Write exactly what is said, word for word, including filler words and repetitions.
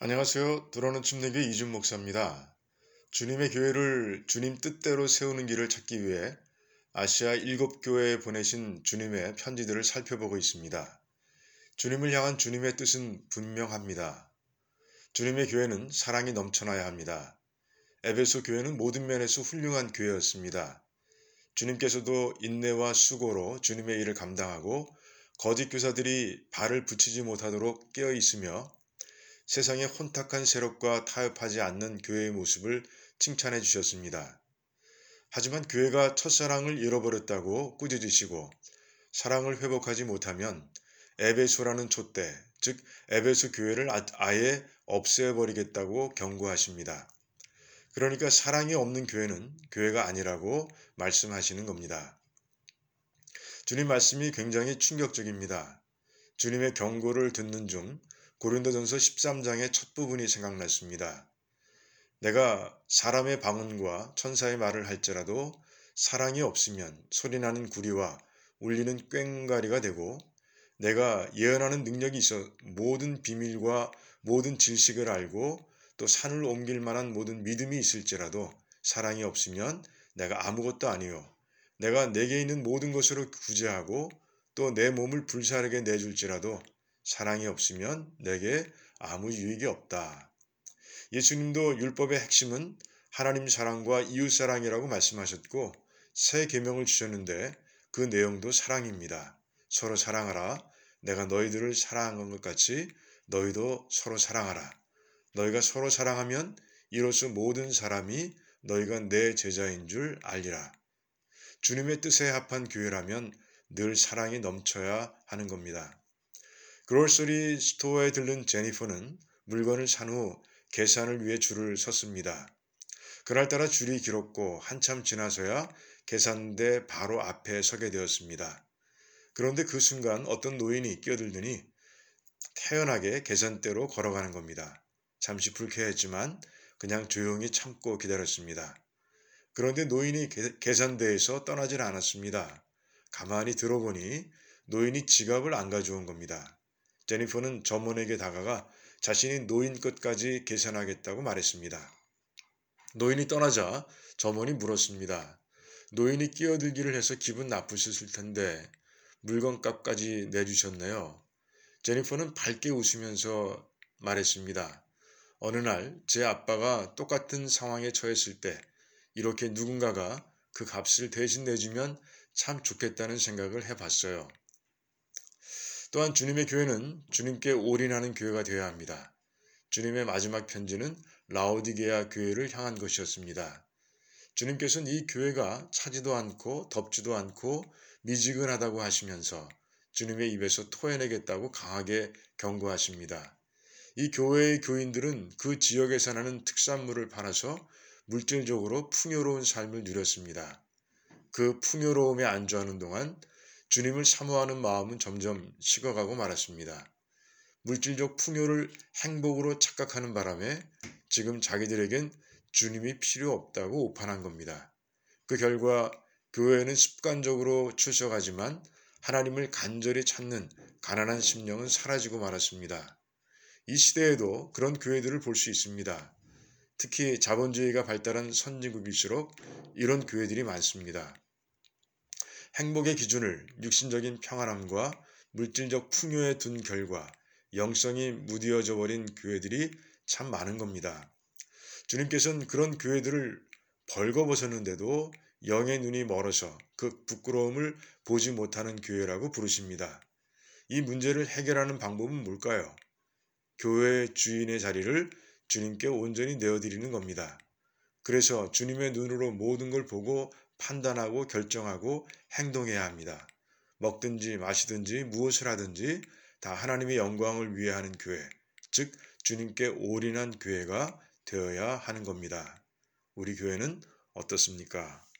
안녕하세요. 들어오는 침례교 이준 목사입니다. 주님의 교회를 주님 뜻대로 세우는 길을 찾기 위해 아시아 일곱 교회에 보내신 주님의 편지들을 살펴보고 있습니다. 주님을 향한 주님의 뜻은 분명합니다. 주님의 교회는 사랑이 넘쳐나야 합니다. 에베소 교회는 모든 면에서 훌륭한 교회였습니다. 주님께서도 인내와 수고로 주님의 일을 감당하고 거짓 교사들이 발을 붙이지 못하도록 깨어 있으며 세상의 혼탁한 세력과 타협하지 않는 교회의 모습을 칭찬해 주셨습니다. 하지만 교회가 첫사랑을 잃어버렸다고 꾸짖으시고 사랑을 회복하지 못하면 에베소라는 촛대, 즉 에베소 교회를 아예 없애버리겠다고 경고하십니다. 그러니까 사랑이 없는 교회는 교회가 아니라고 말씀하시는 겁니다. 주님 말씀이 굉장히 충격적입니다. 주님의 경고를 듣는 중 고린도전서 십삼 장의 첫 부분이 생각났습니다. 내가 사람의 방언과 천사의 말을 할지라도 사랑이 없으면 소리나는 구리와 울리는 꽹과리가 되고 내가 예언하는 능력이 있어 모든 비밀과 모든 질식을 알고 또 산을 옮길 만한 모든 믿음이 있을지라도 사랑이 없으면 내가 아무것도 아니요 내가 내게 있는 모든 것으로 구제하고 또 내 몸을 불사르게 내줄지라도 사랑이 없으면 내게 아무 유익이 없다. 예수님도 율법의 핵심은 하나님 사랑과 이웃 사랑이라고 말씀하셨고 새 계명을 주셨는데 그 내용도 사랑입니다. 서로 사랑하라. 내가 너희들을 사랑한 것 같이 너희도 서로 사랑하라. 너희가 서로 사랑하면 이로써 모든 사람이 너희가 내 제자인 줄 알리라. 주님의 뜻에 합한 교회라면 늘 사랑이 넘쳐야 하는 겁니다. 그로서리 스토어에 들른 제니퍼는 물건을 산 후 계산을 위해 줄을 섰습니다. 그날따라 줄이 길었고 한참 지나서야 계산대 바로 앞에 서게 되었습니다. 그런데 그 순간 어떤 노인이 끼어들더니 태연하게 계산대로 걸어가는 겁니다. 잠시 불쾌했지만 그냥 조용히 참고 기다렸습니다. 그런데 노인이 계산대에서 떠나질 않았습니다. 가만히 들어보니 노인이 지갑을 안 가져온 겁니다. 제니퍼는 점원에게 다가가 자신이 노인 것까지 계산하겠다고 말했습니다. 노인이 떠나자 점원이 물었습니다. 노인이 끼어들기를 해서 기분 나쁘셨을 텐데 물건값까지 내주셨네요. 제니퍼는 밝게 웃으면서 말했습니다. 어느 날 제 아빠가 똑같은 상황에 처했을 때 이렇게 누군가가 그 값을 대신 내주면 참 좋겠다는 생각을 해봤어요. 또한 주님의 교회는 주님께 올인하는 교회가 되어야 합니다. 주님의 마지막 편지는 라오디게아 교회를 향한 것이었습니다. 주님께서는 이 교회가 차지도 않고 덥지도 않고 미지근하다고 하시면서 주님의 입에서 토해내겠다고 강하게 경고하십니다. 이 교회의 교인들은 그 지역에서 나는 특산물을 팔아서 물질적으로 풍요로운 삶을 누렸습니다. 그 풍요로움에 안주하는 동안 주님을 사모하는 마음은 점점 식어가고 말았습니다. 물질적 풍요를 행복으로 착각하는 바람에 지금 자기들에겐 주님이 필요 없다고 오판한 겁니다. 그 결과 교회는 습관적으로 출석하지만 하나님을 간절히 찾는 가난한 심령은 사라지고 말았습니다. 이 시대에도 그런 교회들을 볼 수 있습니다. 특히 자본주의가 발달한 선진국일수록 이런 교회들이 많습니다. 행복의 기준을 육신적인 평안함과 물질적 풍요에 둔 결과 영성이 무디어져 버린 교회들이 참 많은 겁니다. 주님께서는 그런 교회들을 벌거벗었는데도 영의 눈이 멀어서 그 부끄러움을 보지 못하는 교회라고 부르십니다. 이 문제를 해결하는 방법은 뭘까요? 교회의 주인의 자리를 주님께 온전히 내어드리는 겁니다. 그래서 주님의 눈으로 모든 걸 보고 판단하고 결정하고 행동해야 합니다. 먹든지 마시든지 무엇을 하든지 다 하나님의 영광을 위해 하는 교회, 즉 주님께 올인한 교회가 되어야 하는 겁니다. 우리 교회는 어떻습니까?